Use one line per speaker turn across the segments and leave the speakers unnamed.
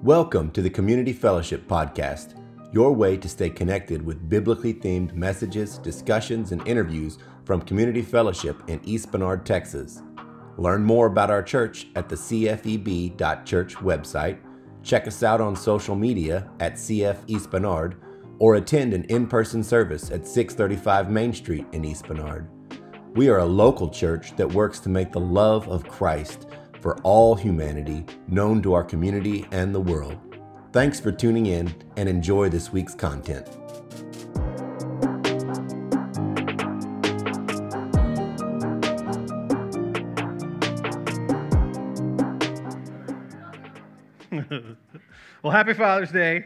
Welcome to the Community Fellowship Podcast, your way to stay connected with biblically themed messages, discussions, and interviews from Community Fellowship in East Bernard, Texas. Learn more about our church at the cfeb.church website, check us out on social media at CF East Bernard, or attend an in-person service at 635 Main Street in East Bernard. We are a local church that works to make the love of Christ for all humanity known to our community and the world. Thanks for tuning in and enjoy this week's content.
Well, happy Father's Day.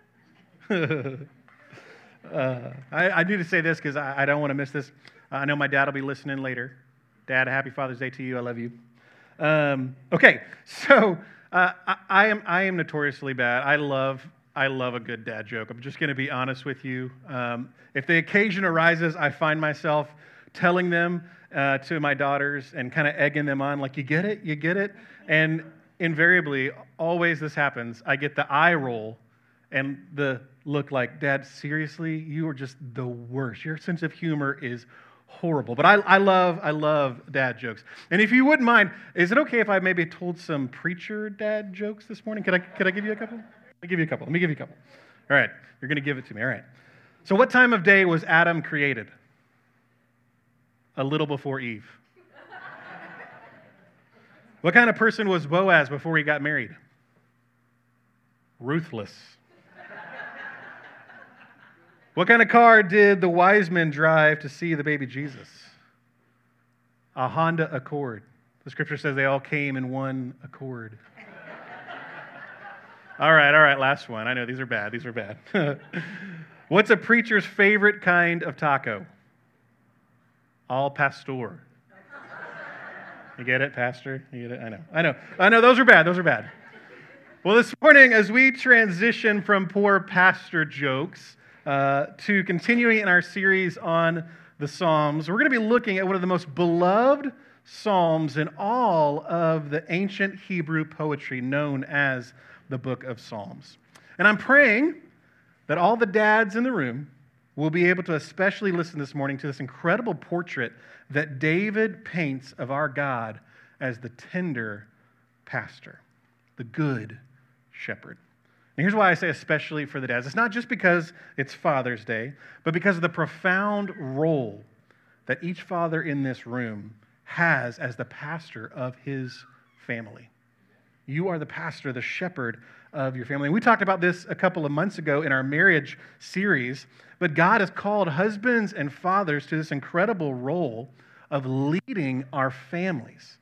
I need to say this because I don't want to miss this. I know my dad will be listening later. Dad, happy Father's Day to you. I love you. Okay, so I am notoriously bad. I love a good dad joke. I'm just going to be honest with you. If the occasion arises, I find myself telling them to my daughters and kind of egging them on, like, you get it? And invariably, always this happens. I get the eye roll and the look like, Dad, seriously? You are just the worst. Your sense of humor is horrible. But I love dad jokes. And if you wouldn't mind, is it okay if I maybe told some preacher dad jokes this morning? Could I give you a couple? Let me give you a couple. All right. You're going to give it to me. All right. So what time of day was Adam created? A little before Eve. What kind of person was Boaz before he got married? Ruthless. What kind of car did the wise men drive to see the baby Jesus? A Honda Accord. The scripture says they all came in one accord. All right, last one. I know these are bad. What's a preacher's favorite kind of taco? Al pastor. You get it, pastor? You get it? I know. Those are bad. Well, this morning, as we transition from poor pastor jokes to continuing in our series on the Psalms, we're going to be looking at one of the most beloved Psalms in all of the ancient Hebrew poetry known as the Book of Psalms. And I'm praying that all the dads in the room will be able to especially listen this morning to this incredible portrait that David paints of our God as the tender pastor, the good shepherd. And here's why I say especially for the dads. It's not just because it's Father's Day, but because of the profound role that each father in this room has as the pastor of his family. You are the pastor, the shepherd of your family. And we talked about this a couple of months ago in our marriage series, but God has called husbands and fathers to this incredible role of leading our families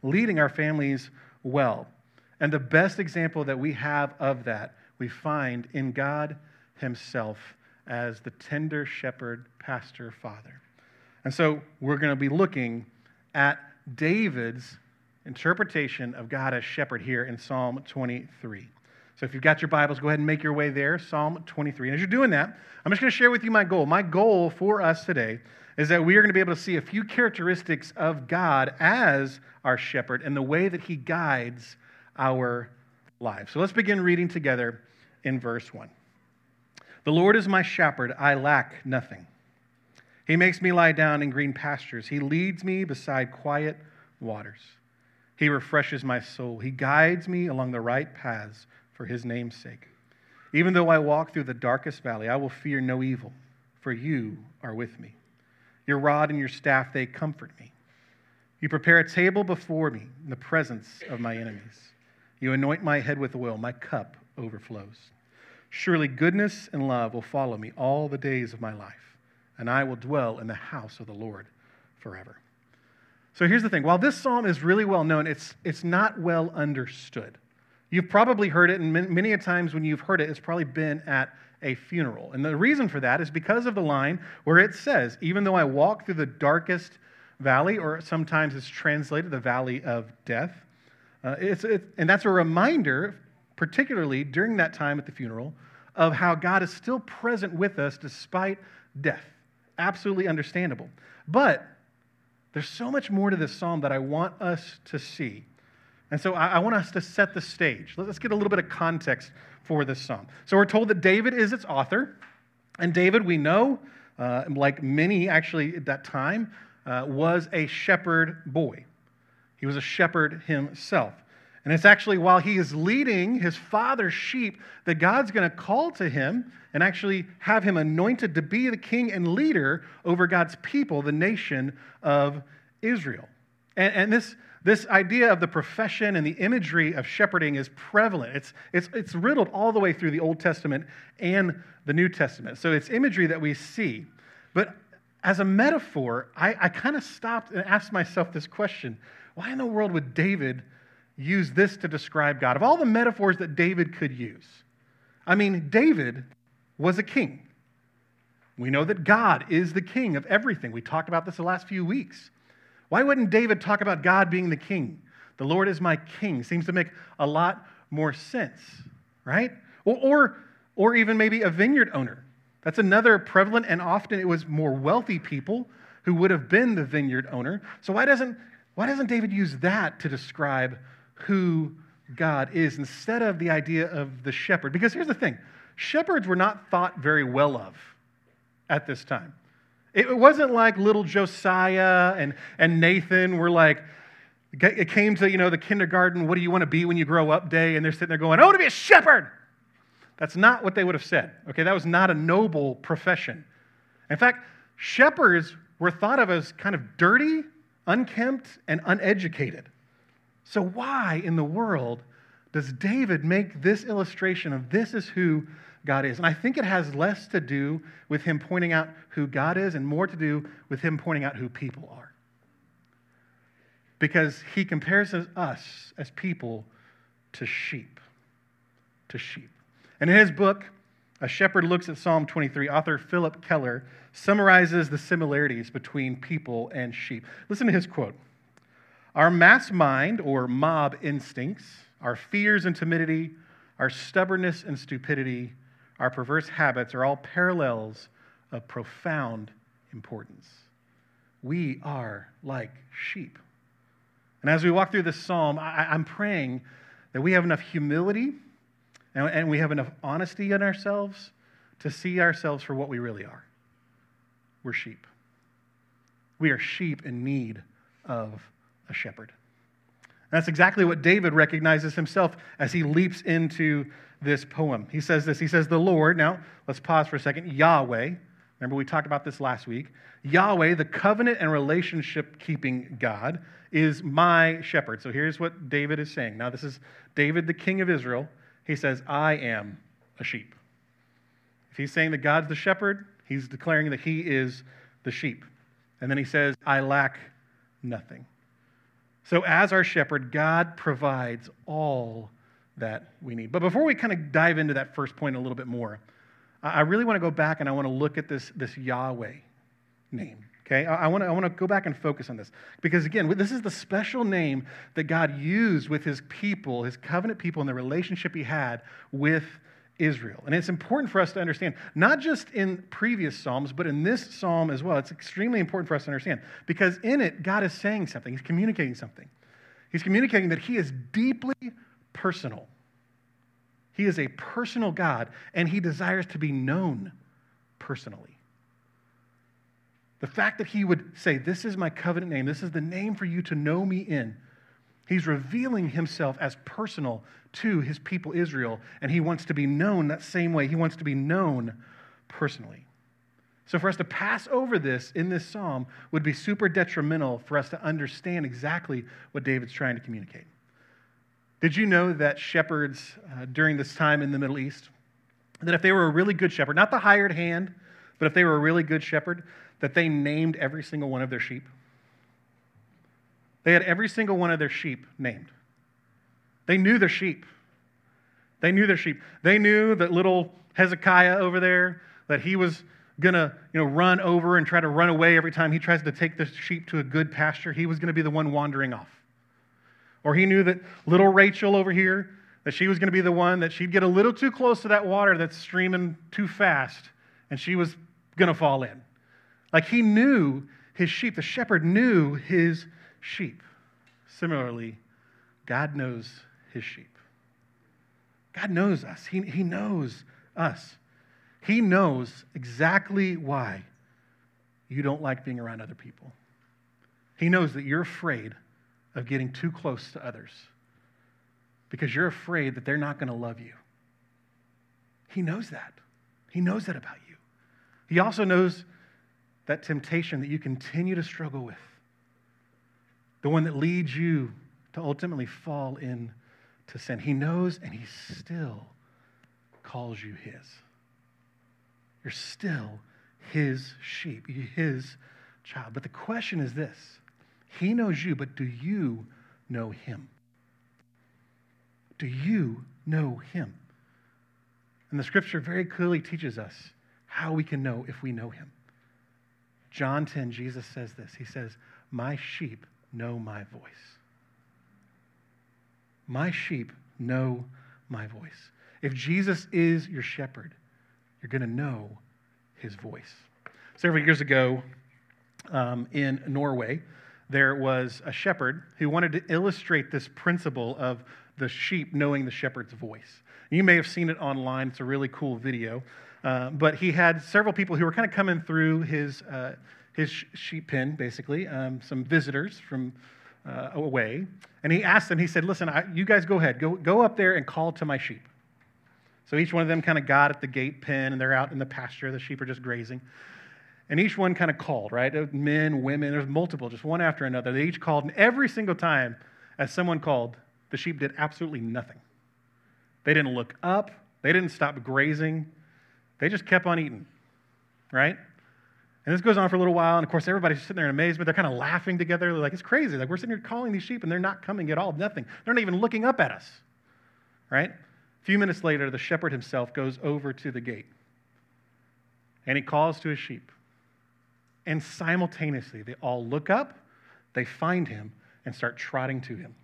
well. And the best example that we have of that we find in God himself as the tender shepherd, pastor, father. And so we're going to be looking at David's interpretation of God as shepherd here in Psalm 23. So if you've got your Bibles, go ahead and make your way there, Psalm 23. And as you're doing that, I'm just going to share with you my goal. My goal for us today is that we are going to be able to see a few characteristics of God as our shepherd and the way that he guides our lives. So let's begin reading together in verse 1. The Lord is my shepherd, I lack nothing. He makes me lie down in green pastures. He leads me beside quiet waters. He refreshes my soul. He guides me along the right paths for his name's sake. Even though I walk through the darkest valley, I will fear no evil, for you are with me. Your rod and your staff, they comfort me. You prepare a table before me in the presence of my enemies. You anoint my head with oil, my cup overflows. Surely goodness and love will follow me all the days of my life, and I will dwell in the house of the Lord forever. So here's the thing. While this psalm is really well known, it's not well understood. You've probably heard it, and many a times when you've heard it, it's probably been at a funeral. And the reason for that is because of the line where it says, even though I walk through the darkest valley, or sometimes it's translated the valley of death, and that's a reminder, particularly during that time at the funeral, of how God is still present with us despite death. Absolutely understandable. But there's so much more to this psalm that I want us to see. And so I want us to set the stage. Let's get a little bit of context for this psalm. So we're told that David is its author. And David, we know, like many actually at that time, was a shepherd boy. He was a shepherd himself. And it's actually while he is leading his father's sheep that God's going to call to him and actually have him anointed to be the king and leader over God's people, the nation of Israel. And this idea of the profession and the imagery of shepherding is prevalent. It's riddled all the way through the Old Testament and the New Testament. So it's imagery that we see. But as a metaphor, I kind of stopped and asked myself this question. Why in the world would David use this to describe God? Of all the metaphors that David could use, I mean, David was a king. We know that God is the king of everything. We talked about this the last few weeks. Why wouldn't David talk about God being the king? The Lord is my king. Seems to make a lot more sense, right? Or even maybe a vineyard owner. That's another prevalent, and often it was more wealthy people who would have been the vineyard owner. So why doesn't David use that to describe who God is instead of the idea of the shepherd? Because here's the thing. Shepherds were not thought very well of at this time. It wasn't like little Josiah and Nathan were like, it came to, the kindergarten, what do you want to be when you grow up day? And they're sitting there going, I want to be a shepherd. That's not what they would have said. Okay, that was not a noble profession. In fact, shepherds were thought of as kind of dirty, unkempt, and uneducated. So why in the world does David make this illustration of this is who God is? And I think it has less to do with him pointing out who God is and more to do with him pointing out who people are. Because he compares us as people to sheep. To sheep. And in his book, A Shepherd Looks at Psalm 23, author Philip Keller summarizes the similarities between people and sheep. Listen to his quote. Our mass mind, or mob instincts, our fears and timidity, our stubbornness and stupidity, our perverse habits are all parallels of profound importance. We are like sheep. And as we walk through this psalm, I'm praying that we have enough humility and we have enough honesty in ourselves to see ourselves for what we really are. We're sheep. We are sheep in need of a shepherd. And that's exactly what David recognizes himself as he leaps into this poem. He says this, he says, the Lord, now let's pause for a second, Yahweh, remember we talked about this last week, Yahweh, the covenant and relationship-keeping God, is my shepherd. So here's what David is saying. Now this is David, the king of Israel. He says, I am a sheep. If he's saying that God's the shepherd, he's declaring that he is the sheep. And then he says, I lack nothing. So as our shepherd, God provides all that we need. But before we kind of dive into that first point a little bit more, I really want to go back and I want to look at this Yahweh name. Okay, I want to go back and focus on this. Because again, this is the special name that God used with his people, his covenant people, and the relationship he had with Israel. And it's important for us to understand, not just in previous Psalms, but in this Psalm as well. It's extremely important for us to understand. Because in it, God is saying something. He's communicating something. He's communicating that he is deeply personal. He is a personal God, and he desires to be known personally. The fact that he would say, this is my covenant name, this is the name for you to know me in, he's revealing himself as personal to his people Israel, and he wants to be known that same way. He wants to be known personally. So for us to pass over this in this psalm would be super detrimental for us to understand exactly what David's trying to communicate. Did you know that shepherds during this time in the Middle East, that if they were a really good shepherd, not the hired hand, but if they were a really good shepherd, that they named every single one of their sheep? They had every single one of their sheep named. They knew their sheep. They knew their sheep. They knew that little Hezekiah over there, that he was going to run over and try to run away every time he tries to take the sheep to a good pasture. He was going to be the one wandering off. Or he knew that little Rachel over here, that she was going to be the one that she'd get a little too close to that water that's streaming too fast, and she was going to fall in. Like he knew his sheep. The shepherd knew his sheep. Similarly, God knows his sheep. God knows us. He knows us. He knows exactly why you don't like being around other people. He knows that you're afraid of getting too close to others because you're afraid that they're not going to love you. He knows that. He knows that about you. He also knows that temptation that you continue to struggle with, the one that leads you to ultimately fall into sin. He knows, and he still calls you his. You're still his sheep, his child. But the question is this: he knows you, but do you know him? Do you know him? And the scripture very clearly teaches us how we can know if we know him. John 10, Jesus says this. He says, "My sheep know my voice." My sheep know my voice. If Jesus is your shepherd, you're going to know his voice. Several years ago in Norway, there was a shepherd who wanted to illustrate this principle of the sheep knowing the shepherd's voice. You may have seen it online. It's a really cool video. But he had several people who were kind of coming through his sheep pen, basically, some visitors from away. And he asked them, he said, "Listen, you guys go ahead. Go up there and call to my sheep." So each one of them kind of got at the gate pen, and they're out in the pasture. The sheep are just grazing. And each one kind of called, right? Men, women, there's multiple, just one after another. They each called, and every single time as someone called, the sheep did absolutely nothing. They didn't look up. They didn't stop grazing. They just kept on eating, right? And this goes on for a little while, and of course, everybody's sitting there in amazement. They're kind of laughing together. They're like, it's crazy. Like, we're sitting here calling these sheep, and they're not coming at all, nothing. They're not even looking up at us, right? A few minutes later, the shepherd himself goes over to the gate, and he calls to his sheep. And simultaneously, they all look up, they find him, and start trotting to him.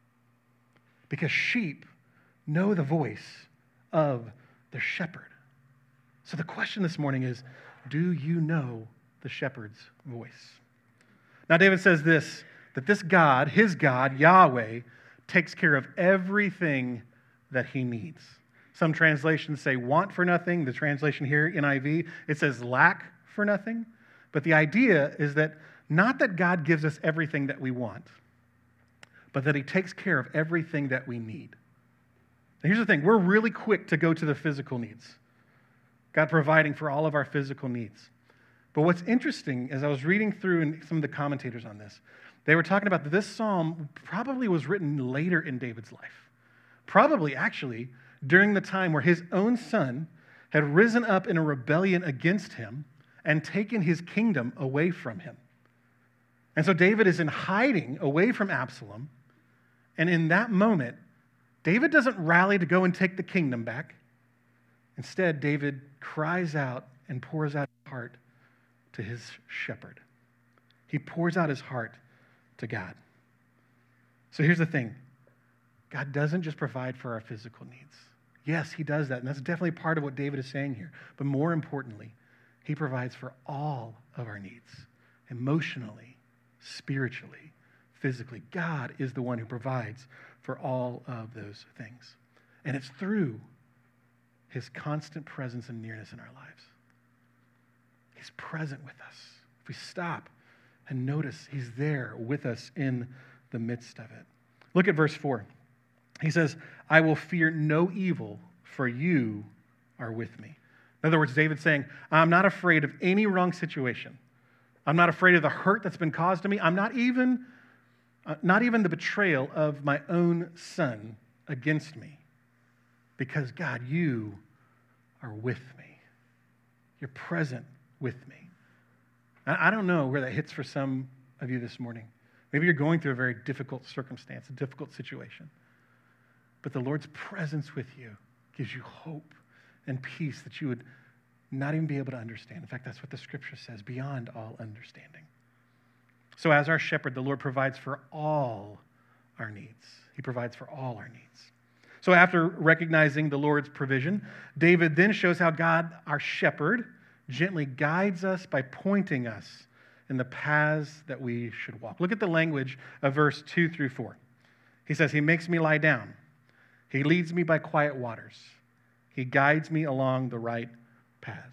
Because sheep know the voice of their shepherd. So the question this morning is, do you know the shepherd's voice? Now, David says this, that this God, his God, Yahweh, takes care of everything that he needs. Some translations say want for nothing. The translation here, NIV, it says lack for nothing. But the idea is that not that God gives us everything that we want, but that he takes care of everything that we need. Now, here's the thing. We're really quick to go to the physical needs. God providing for all of our physical needs. But what's interesting, as I was reading through and some of the commentators on this, they were talking about that this psalm probably was written later in David's life. Probably, actually, during the time where his own son had risen up in a rebellion against him and taken his kingdom away from him. And so David is in hiding away from Absalom. And in that moment, David doesn't rally to go and take the kingdom back. Instead, David cries out and pours out his heart to his shepherd. He pours out his heart to God. So here's the thing. God doesn't just provide for our physical needs. Yes, he does that, and that's definitely part of what David is saying here. But more importantly, he provides for all of our needs, emotionally, spiritually, physically. God is the one who provides for all of those things. And it's through his constant presence and nearness in our lives. He's present with us. If we stop and notice, he's there with us in the midst of it. Look at verse 4. He says, "I will fear no evil, for you are with me." In other words, David's saying, I'm not afraid of any wrong situation. I'm not afraid of the hurt that's been caused to me. I'm not even the betrayal of my own son against me. Because, God, you are with me. You're present with me. I don't know where that hits for some of you this morning. Maybe you're going through a very difficult circumstance, a difficult situation. But the Lord's presence with you gives you hope and peace that you would not even be able to understand. In fact, that's what the scripture says, beyond all understanding. So as our shepherd, the Lord provides for all our needs. He provides for all our needs. So after recognizing the Lord's provision, David then shows how God, our shepherd, gently guides us by pointing us in the paths that we should walk. Look at the language of verse 2 through 4. He says, he makes me lie down. He leads me by quiet waters. He guides me along the right paths.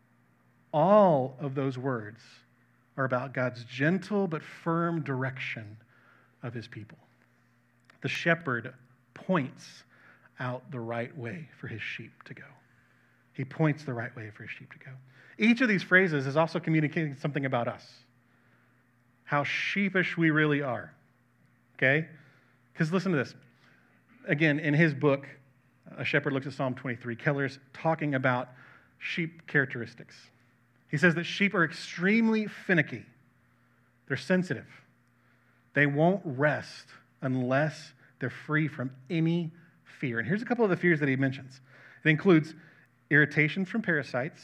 All of those words are about God's gentle but firm direction of his people. The shepherd points out the right way for his sheep to go. He points the right way for his sheep to go. Each of these phrases is also communicating something about us, how sheepish we really are, okay? Because listen to this. Again, in his book, A Shepherd Looks at Psalm 23, Keller's talking about sheep characteristics. He says that sheep are extremely finicky. They're sensitive. They won't rest unless they're free from any fear. And here's a couple of the fears that he mentions. It includes irritation from parasites,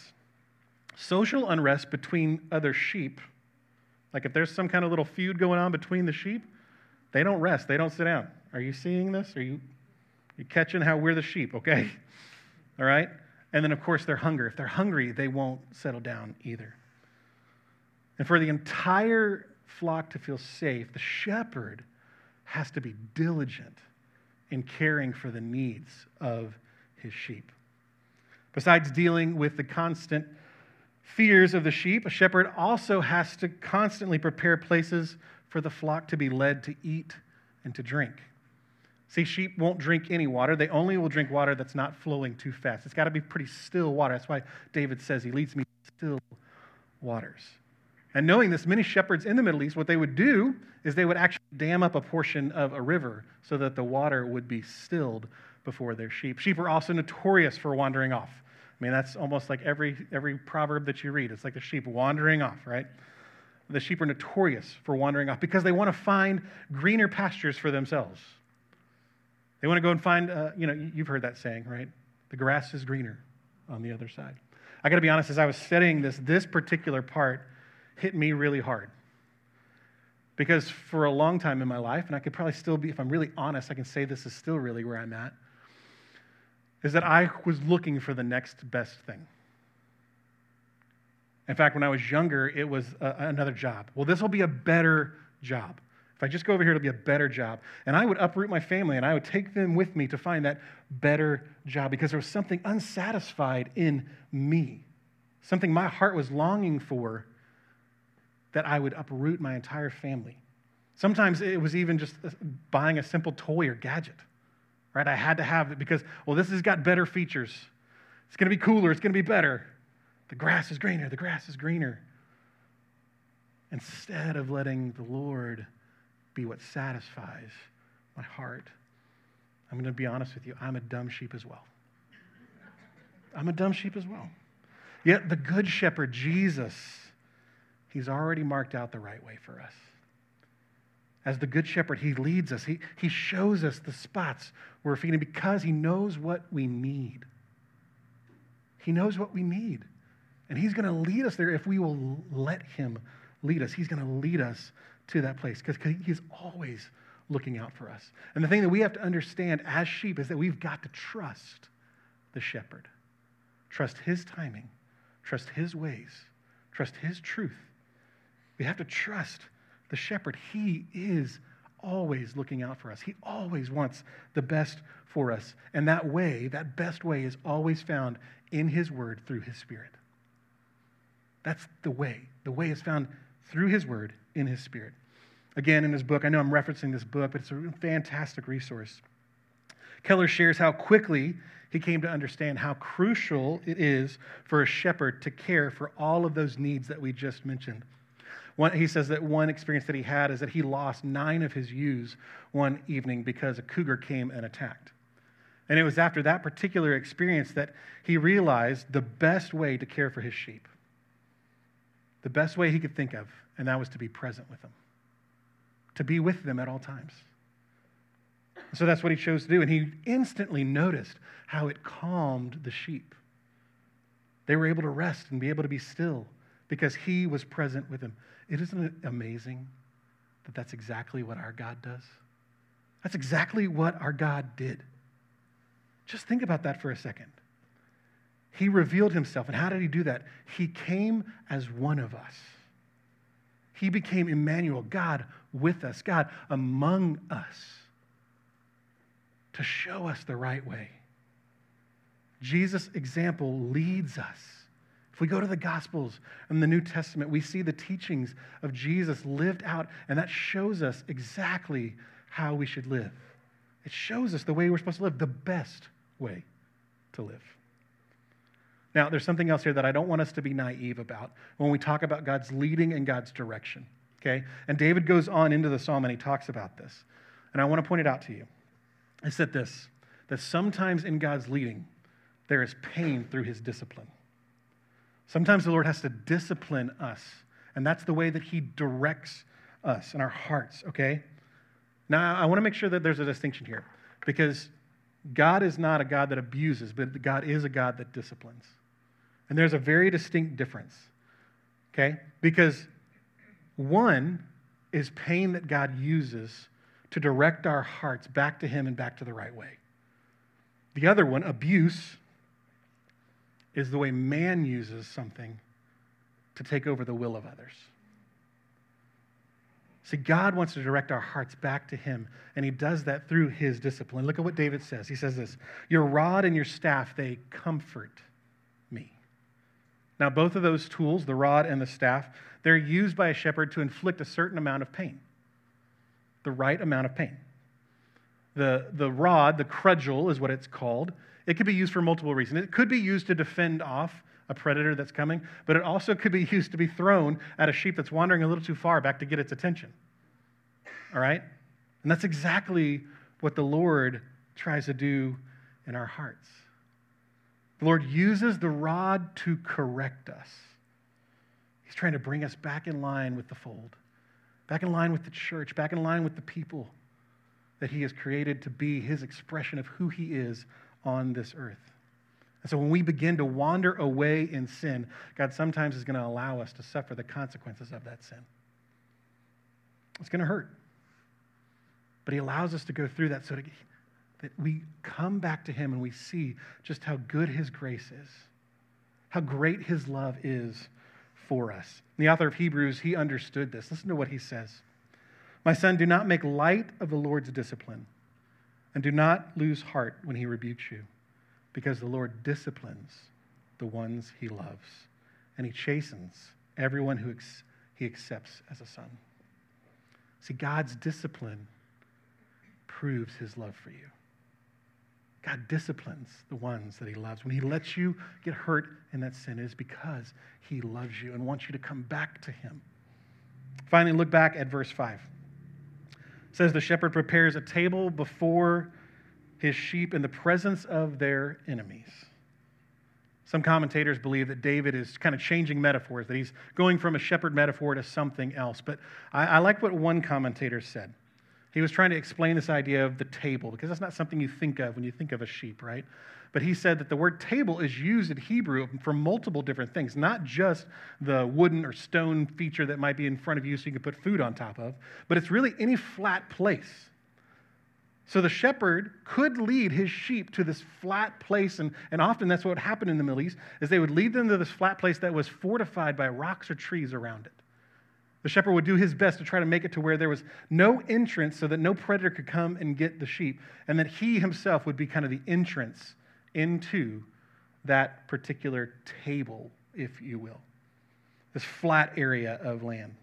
social unrest between other sheep. Like if there's some kind of little feud going on between the sheep, they don't rest. They don't sit down. Are you seeing this? Are you catching how we're the sheep, okay? All right? And then, of course, their hunger. If they're hungry, they won't settle down either. And for the entire flock to feel safe, the shepherd has to be diligent in caring for the needs of his sheep. Besides dealing with the constant fears of the sheep, a shepherd also has to constantly prepare places for the flock to be led to eat and to drink. See, sheep won't drink any water. They only will drink water that's not flowing too fast. It's got to be pretty still water. That's why David says he leads me to still waters. And knowing this, many shepherds in the Middle East, what they would do is they would actually dam up a portion of a river so that the water would be stilled before their sheep. Sheep are also notorious for wandering off. I mean, that's almost like every proverb that you read. It's like the sheep wandering off, right? The sheep are notorious for wandering off because they want to find greener pastures for themselves. They want to go and find, you've heard that saying, right? The grass is greener on the other side. I got to be honest, as I was studying this particular part hit me really hard. Because for a long time in my life, and I could probably still be, if I'm really honest, I can say this is still really where I'm at, is that I was looking for the next best thing. In fact, when I was younger, it was another job. Well, this will be a better job. If I just go over here, it'll be a better job. And I would uproot my family, and I would take them with me to find that better job because there was something unsatisfied in me, something my heart was longing for, that I would uproot my entire family. Sometimes it was even just buying a simple toy or gadget, right? I had to have it because, well, this has got better features. It's going to be cooler. It's going to be better. The grass is greener. The grass is greener. Instead of letting the Lord be what satisfies my heart, I'm going to be honest with you, I'm a dumb sheep as well. I'm a dumb sheep as well. Yet the good shepherd, Jesus, he's already marked out the right way for us. As the good shepherd, he leads us. He shows us the spots where we're feeding because he knows what we need. He knows what we need. And he's going to lead us there if we will let him lead us. He's going to lead us to that place because he's always looking out for us. And the thing that we have to understand as sheep is that we've got to trust the shepherd. Trust his timing. Trust his ways. Trust his truth. We have to trust the shepherd. He is always looking out for us. He always wants the best for us. And that way, that best way is always found in his word through his spirit. That's the way. The way is found through his word in his spirit. Again, in his book, I know I'm referencing this book, but it's a fantastic resource. Keller shares how quickly he came to understand how crucial it is for a shepherd to care for all of those needs that we just mentioned. He says that one experience that he had is that he lost 9 of his ewes one evening because a cougar came and attacked. And it was after that particular experience that he realized the best way to care for his sheep, the best way he could think of, and that was to be present with them, to be with them at all times. So that's what he chose to do, and he instantly noticed how it calmed the sheep. They were able to rest and be able to be still because he was present with them. Isn't it amazing that that's exactly what our God does? That's exactly what our God did. Just think about that for a second. He revealed himself, and how did he do that? He came as one of us. He became Emmanuel, God with us, God among us. to show us the right way. Jesus' example leads us. If we go to the Gospels and the New Testament, we see the teachings of Jesus lived out, and that shows us exactly how we should live. It shows us the way we're supposed to live, the best way to live. Now, there's something else here that I don't want us to be naive about when we talk about God's leading and God's direction, okay? And David goes on into the psalm and he talks about this. And I want to point it out to you. I said this, that sometimes in God's leading, there is pain through his discipline. Sometimes the Lord has to discipline us, and that's the way that he directs us in our hearts, okay? Now, I want to make sure that there's a distinction here, because God is not a God that abuses, but God is a God that disciplines. And there's a very distinct difference, okay? Because one is pain that God uses to direct our hearts back to him and back to the right way. The other one, abuse, is the way man uses something to take over the will of others. See, God wants to direct our hearts back to him, and he does that through his discipline. Look at what David says. He says this, "Your rod and your staff, they comfort me." Now, both of those tools, the rod and the staff, they're used by a shepherd to inflict a certain amount of pain, the right amount of pain. The rod, the cudgel is what it's called. It could be used for multiple reasons. It could be used to defend off a predator that's coming, but it also could be used to be thrown at a sheep that's wandering a little too far back to get its attention. All right? And that's exactly what the Lord tries to do in our hearts. The Lord uses the rod to correct us. He's trying to bring us back in line with the fold, back in line with the church, back in line with the people that he has created to be his expression of who he is on this earth. And so when we begin to wander away in sin, God sometimes is going to allow us to suffer the consequences of that sin. It's going to hurt. But he allows us to go through that so that we come back to him and we see just how good his grace is, how great his love is for us. The author of Hebrews, he understood this. Listen to what he says. "My son, do not make light of the Lord's discipline, and do not lose heart when he rebukes you, because the Lord disciplines the ones he loves, and he chastens everyone who he accepts as a son." See, God's discipline proves his love for you. God disciplines the ones that he loves. When he lets you get hurt in that sin, it is because he loves you and wants you to come back to him. Finally, look back at verse 5. It says, "The shepherd prepares a table before his sheep in the presence of their enemies." Some commentators believe that David is kind of changing metaphors, that he's going from a shepherd metaphor to something else. But I like what one commentator said. He was trying to explain this idea of the table, because that's not something you think of when you think of a sheep, right? But he said that the word table is used in Hebrew for multiple different things, not just the wooden or stone feature that might be in front of you so you can put food on top of, but it's really any flat place. So the shepherd could lead his sheep to this flat place, and often that's what happened in the Middle East, is they would lead them to this flat place that was fortified by rocks or trees around it. The shepherd would do his best to try to make it to where there was no entrance so that no predator could come and get the sheep, and that he himself would be kind of the entrance into that particular table, if you will, this flat area of land.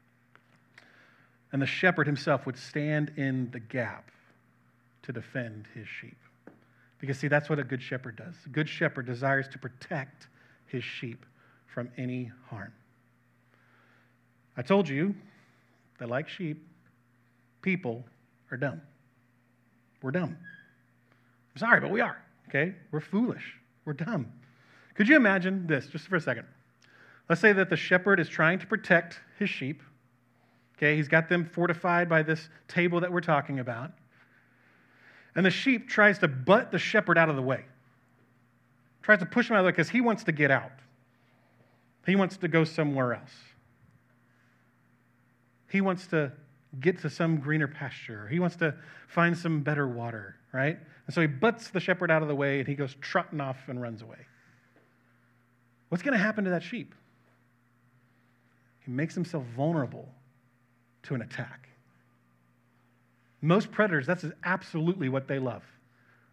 And the shepherd himself would stand in the gap to defend his sheep. Because, see, that's what a good shepherd does. A good shepherd desires to protect his sheep from any harm. I told you that, like sheep, people are dumb. We're dumb. I'm sorry, but we are, okay? We're foolish. We're dumb. Could you imagine this, just for a second? Let's say that the shepherd is trying to protect his sheep. Okay, he's got them fortified by this table that we're talking about. And the sheep tries to butt the shepherd out of the way. Tries to push him out of the way because he wants to get out. He wants to go somewhere else. He wants to get to some greener pasture. He wants to find some better water, right? And so he butts the shepherd out of the way and he goes trotting off and runs away. What's going to happen to that sheep? He makes himself vulnerable to an attack. Most predators, that's absolutely what they love.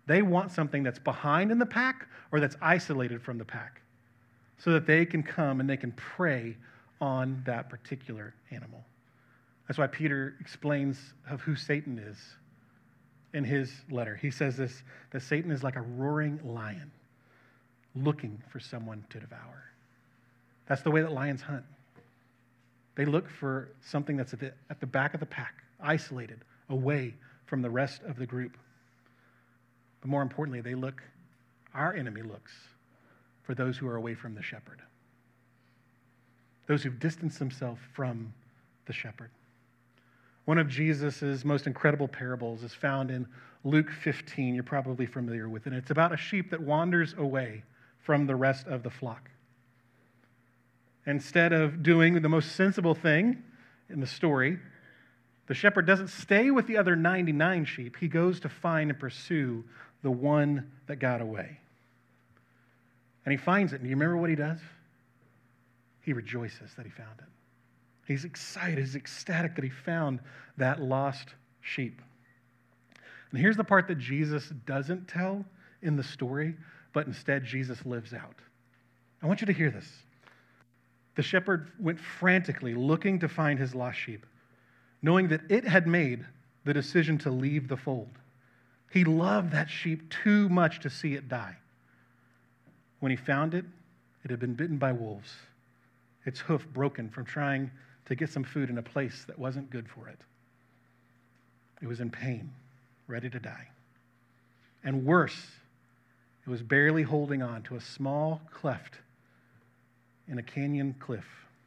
They want something that's behind in the pack or that's isolated from the pack so that they can come and they can prey on that particular animal. That's why Peter explains of who Satan is in his letter. He says this, that Satan is like a roaring lion looking for someone to devour. That's the way that lions hunt. They look for something that's at the back of the pack, isolated, away from the rest of the group. But more importantly, our enemy looks for those who are away from the shepherd, those who've distanced themselves from the shepherd. One of Jesus' most incredible parables is found in Luke 15. You're probably familiar with it. It's about a sheep that wanders away from the rest of the flock. Instead of doing the most sensible thing in the story, the shepherd doesn't stay with the other 99 sheep. He goes to find and pursue the one that got away. And he finds it. And do you remember what he does? He rejoices that he found it. He's excited, he's ecstatic that he found that lost sheep. And here's the part that Jesus doesn't tell in the story, but instead Jesus lives out. I want you to hear this. The shepherd went frantically looking to find his lost sheep, knowing that it had made the decision to leave the fold. He loved that sheep too much to see it die. When he found it, it had been bitten by wolves, its hoof broken from trying to get some food in a place that wasn't good for it. It was in pain, ready to die. And worse, it was barely holding on to a small cleft in a canyon cliff.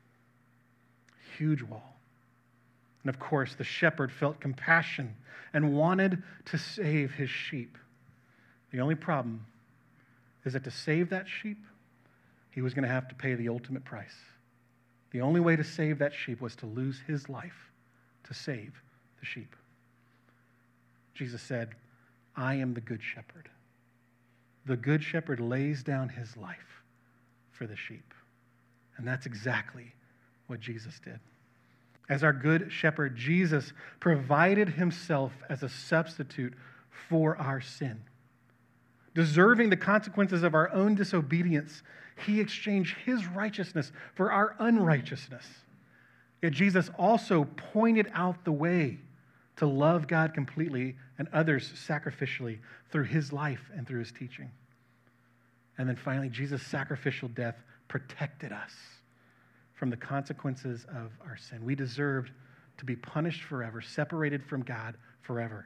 Huge wall. And of course, the shepherd felt compassion and wanted to save his sheep. The only problem is that to save that sheep, he was going to have to pay the ultimate price. The only way to save that sheep was to lose his life to save the sheep. Jesus said, I am the good shepherd. The good shepherd lays down his life for the sheep. And that's exactly what Jesus did. As our good shepherd, Jesus provided himself as a substitute for our sin. Deserving the consequences of our own disobedience, he exchanged his righteousness for our unrighteousness. Yet Jesus also pointed out the way to love God completely and others sacrificially through his life and through his teaching. And then finally, Jesus' sacrificial death protected us from the consequences of our sin. We deserved to be punished forever, separated from God forever.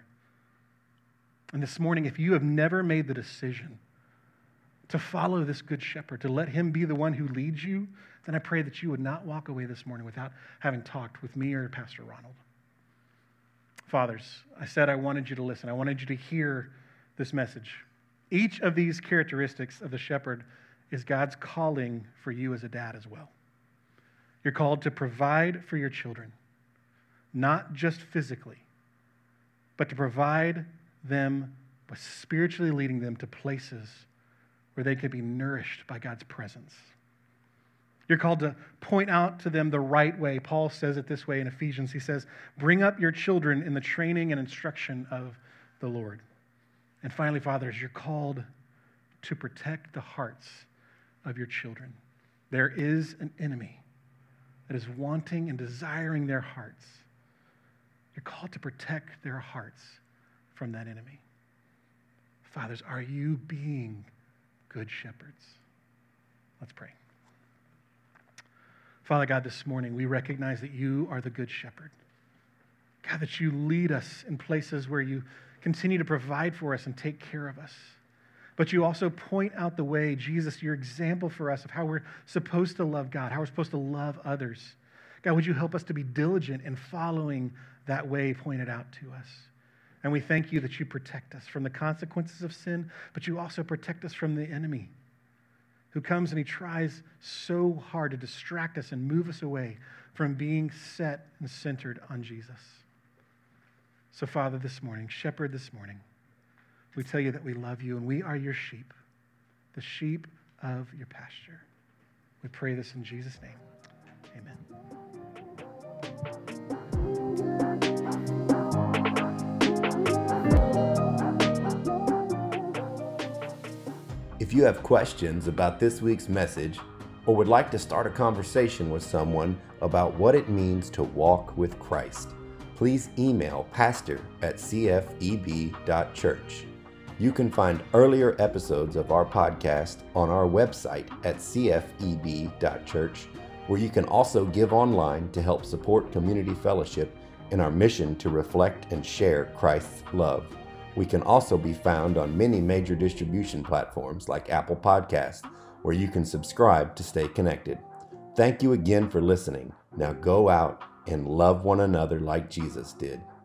And this morning, if you have never made the decision to follow this good shepherd, to let him be the one who leads you, then I pray that you would not walk away this morning without having talked with me or Pastor Ronald. Fathers, I said I wanted you to listen. I wanted you to hear this message. Each of these characteristics of the shepherd is God's calling for you as a dad as well. You're called to provide for your children, not just physically, but to provide them by spiritually leading them to places where they could be nourished by God's presence. You're called to point out to them the right way. Paul says it this way in Ephesians. He says, bring up your children in the training and instruction of the Lord. And finally, fathers, you're called to protect the hearts of your children. There is an enemy that is wanting and desiring their hearts. You're called to protect their hearts from that enemy. Fathers, are you being good shepherds? Let's pray. Father God, this morning we recognize that you are the good shepherd. God, that you lead us in places where you continue to provide for us and take care of us. But you also point out the way, Jesus, your example for us of how we're supposed to love God, how we're supposed to love others. God, would you help us to be diligent in following that way pointed out to us? And we thank you that you protect us from the consequences of sin, but you also protect us from the enemy who comes and he tries so hard to distract us and move us away from being set and centered on Jesus. So, Father, this morning, Shepherd, this morning, we tell you that we love you and we are your sheep, the sheep of your pasture. We pray this in Jesus' name. Amen.
If you have questions about this week's message or would like to start a conversation with someone about what it means to walk with Christ, please email pastor@cfeb.church. You can find earlier episodes of our podcast on our website at cfeb.church, where you can also give online to help support Community Fellowship in our mission to reflect and share Christ's love. We can also be found on many major distribution platforms like Apple Podcasts, where you can subscribe to stay connected. Thank you again for listening. Now go out and love one another like Jesus did.